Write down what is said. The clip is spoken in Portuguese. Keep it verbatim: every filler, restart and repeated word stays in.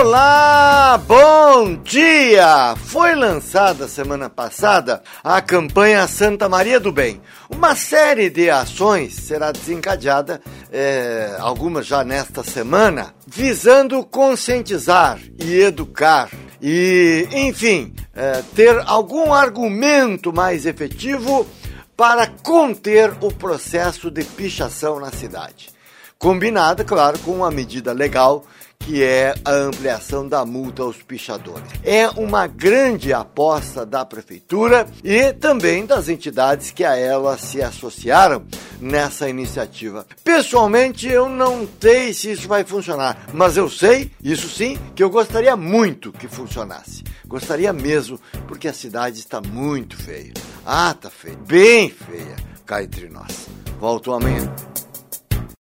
Olá, bom dia! Foi lançada semana passada a campanha Santa Maria do Bem. Uma série de ações será desencadeada, é, algumas já nesta semana, visando conscientizar e educar e, enfim, é, ter algum argumento mais efetivo para conter o processo de pichação na cidade. Combinada, claro, com uma medida legal, que é a ampliação da multa aos pichadores. É uma grande aposta da Prefeitura e também das entidades que a ela se associaram nessa iniciativa. Pessoalmente, eu não sei se isso vai funcionar, mas eu sei, isso sim, que eu gostaria muito que funcionasse. Gostaria mesmo, porque a cidade está muito feia. Ah, tá feia, bem feia, cá entre nós. Volto amanhã.